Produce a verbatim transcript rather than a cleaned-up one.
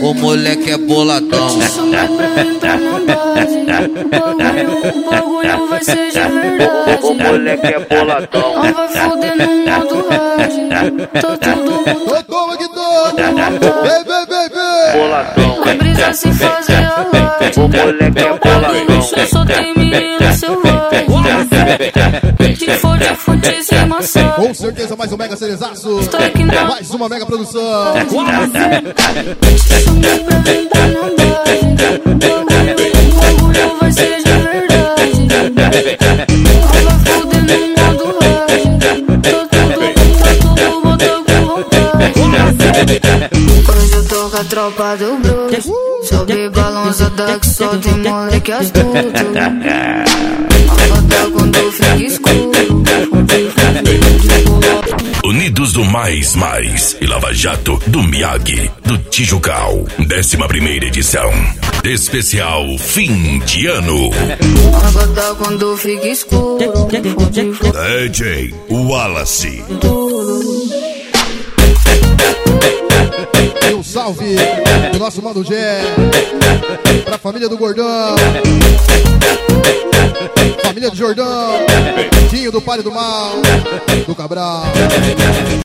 O moleque é boladão. Te chamar pra mim pra maldade. O bagulho vai ser de verdade. O moleque é boladão. Não vai foder no modo hard. Tá todo mundo. Toma que toma. Vem, vem, vem, vem. Boladão. Vai brisar sem fazer alarde. O moleque é boladão. Só tem menina selvagem. Que fode, fode sem massagem. Com certeza mais um mega cerezaço. Mais uma mega produção. Te chamar pra mim pra maldade. O bagulho vai ser de verdade. Não vai foder no modo hard. Tá tudo, bota com vontade. Hoje eu tô com a tropa do Bruce. Sobe balançada que só tem moleque astuto. Acorda quando fica escuro. Unidos do Mais Mais e Lava Jato do Miyagi do Tijucal. Décima primeira edição. Especial fim de ano. Acorda quando fica escuro. D J Wallace. E um salve do nosso mano Gé. Pra família do Gordão. Família do Jordão. Dinho do Palio do Mal. Do Cabral.